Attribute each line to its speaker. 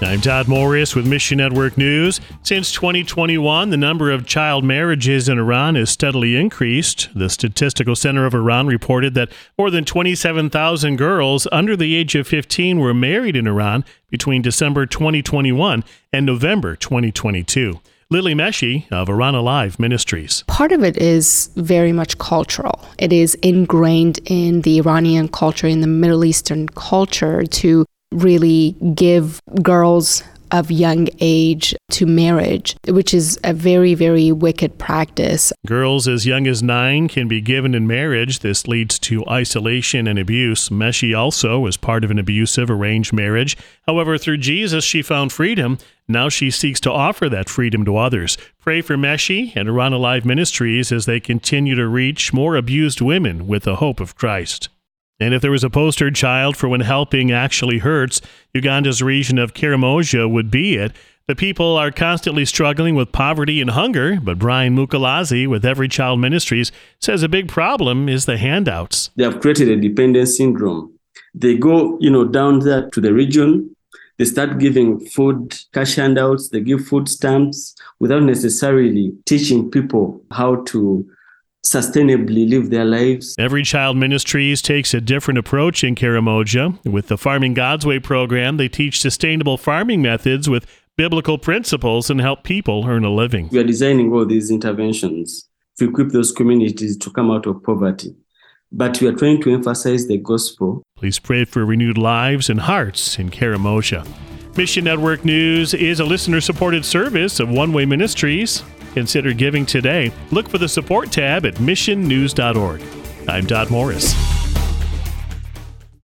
Speaker 1: I'm Todd Morris with Mission Network News. Since 2021, the number of child marriages in Iran has steadily increased. The Statistical Center of Iran reported that more than 27,000 girls under the age of 15 were married in Iran between December 2021 and November 2022. Lily Meshi of Iran Alive Ministries.
Speaker 2: Part of it is very much cultural. It is ingrained in the Iranian culture, in the Middle Eastern culture, to really give girls of young age to marriage, which is a very, very wicked practice.
Speaker 1: Girls as young as 9 can be given in marriage. This leads to isolation and abuse. Meshi also was part of an abusive arranged marriage. However, through Jesus, she found freedom. Now she seeks to offer that freedom to others. Pray for Meshi and Iran Alive Ministries as they continue to reach more abused women with the hope of Christ. And if there was a poster child for when helping actually hurts, Uganda's region of Karamoja would be it. The people are constantly struggling with poverty and hunger, but Brian Mukalazi with Every Child Ministries says a big problem is the handouts.
Speaker 3: They have created a dependence syndrome. They go, down there to the region. They start giving food, cash handouts. They give food stamps without necessarily teaching people how to sustainably live their lives.
Speaker 1: Every Child Ministries takes a different approach in Karamoja. With the Farming God's Way program, they teach sustainable farming methods with biblical principles and help people earn a living.
Speaker 3: We are designing all these interventions to equip those communities to come out of poverty. But we are trying to emphasize the gospel.
Speaker 1: Please pray for renewed lives and hearts in Karamoja. Mission Network News is a listener-supported service of One Way Ministries. Consider giving today. Look for the support tab at missionnews.org. I'm Todd Morris.